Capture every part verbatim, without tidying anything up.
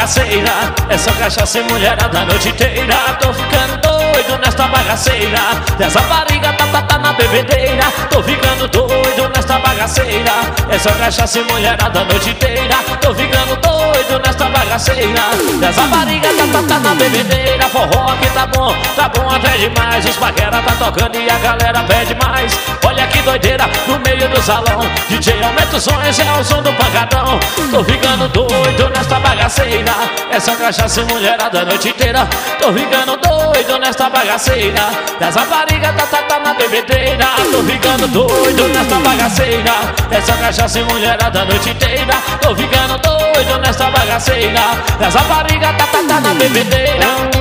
bagaceira. É só cachaça e mulherada a noite inteira. Tô ficando doido nesta bagaceira. Dessa barriga tá, tá, tá na bebedeira. Tô ficando doido nesta bagaceira. É só cachaça e mulherada a noite inteira. Tô ficando doido nesta bagaceira. Dessa barriga tá, tá, tá na bebedeira. Forró que tá bom, tá bom até demais. Os paquera tá tocando e a galera pede mais. Olha que doideira no meio do salão. D J aumenta o som, esse é o som do pancadão. Tô ficando doido nesta bagaceira. É só cachaça e mulherada a noite inteira. Tô ficando doido nesta bagaceira. Dessa barriga tá, tá, tá na bebedeira. Tô ficando doido nesta bagaceira. É só cachaça e mulherada a noite inteira. Tô ficando doido nesta bagaceira. Dessa barriga tá, tá, tá na bebedeira.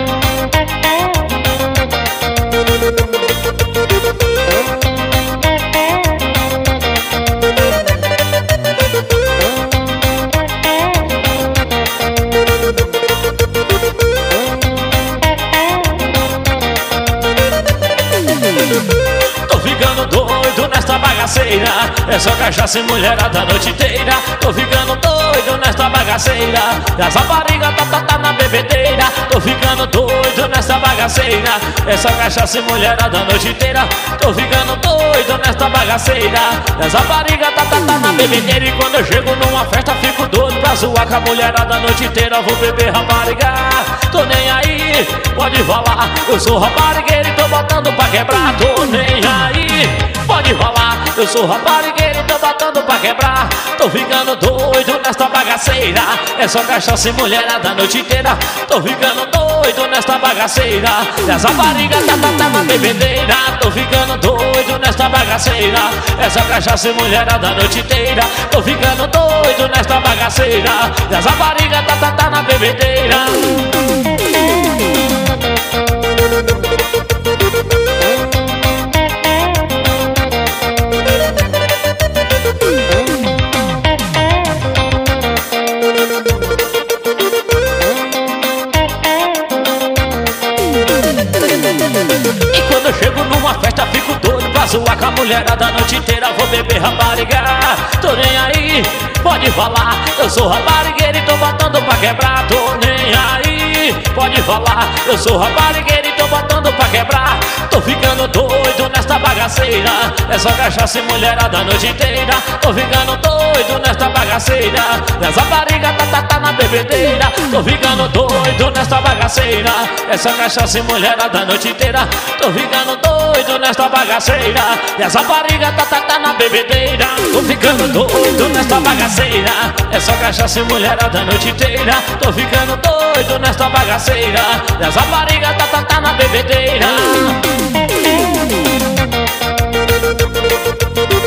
Tô ficando doido nesta bagaceira. É só cachaça e mulherada a noite inteira. Tô ficando doido nesta bagaceira. Essa barriga tá, tá, tá na bebedeira. Tô ficando doido nesta bagaceira. É só cachaça e mulherada a noite inteira. Tô ficando doido nesta bagaceira. Essa barriga tá, tá, tá na bebedeira. E quando eu chego numa festa fico doido pra zoar com a mulherada a noite inteira. Vou beber rapariga, tô nem aí, pode falar. Eu sou raparigueiro e tô botando pra quebrar. Tô nem aí, pode falar. Eu sou raparigueiro e tô botando pra quebrar. Tô ficando doido nesta bagaceira. É só cachaça e mulherada a noite inteira. Tô ficando doido nesta bagaceira. Essa barriga tá, tá, tá na bebedeira. Tô ficando doido nesta bagaceira. É só cachaça e mulherada a noite inteira. Tô ficando doido nesta bagaceira. Essa barriga tá, tá, tá na bebedeira. E quando eu chego numa festa fico doido pra zoar com a mulherada a noite inteira. Vou beber rapariga, tô nem aí, pode falar. Eu sou raparigueiro e tô botando pra quebrar. Tô nem aí, pode falar. Eu sou raparigueiro e tô botando pra quebrar. Tô ficando doido nesta bagaceira. É só cachaça e mulherada a noite inteira. Tô ficando doido nesta bagaceira. Essa barriga tá, tá, tá na bebedeira. Tô ficando doido nesta bagaceira. É só cachaça e mulherada a noite inteira. Tô ficando doido nesta bagaceira. Essa barriga tá, tá, tá na bebedeira. Tô ficando doido nesta bagaceira. É só cachaça e mulherada a noite inteira. Tô ficando doido nesta bagaceira. Essa barriga tá, tá, tá na bebedeira.